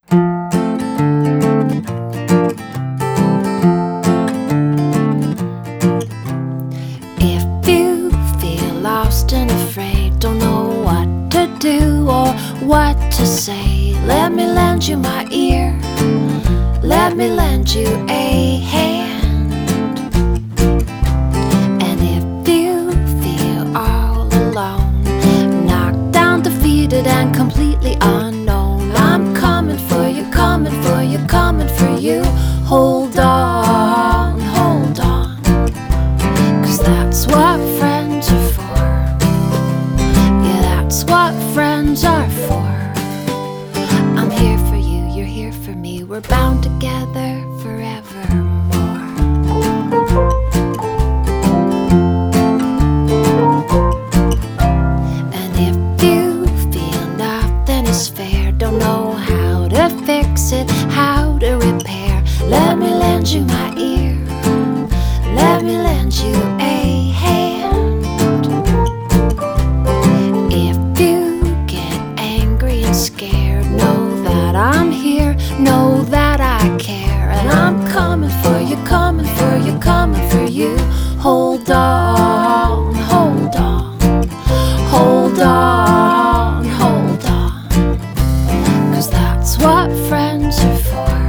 If you feel lost and afraid, don't know what to do or what to say, let me lend you my ear, let me lend you a hand. And if you feel all alone, knocked down, defeated and completely unknown, I'm coming for you, coming for you, coming for you. Hold on, hold on, 'cause that's what friends are for. Yeah, that's what friends are for. I'm here for you, you're here for me, we're bound together forevermore. And if you feel nothing is fair, don't know how to fix it, how to repair, let me lend you my ear, let me lend you a hand. If you get angry and scared, know that I'm here, know that I care, and I'm coming for you, coming for you, coming for you. Hold on, hold on, hold on, hold on, 'cause that's what friends are for.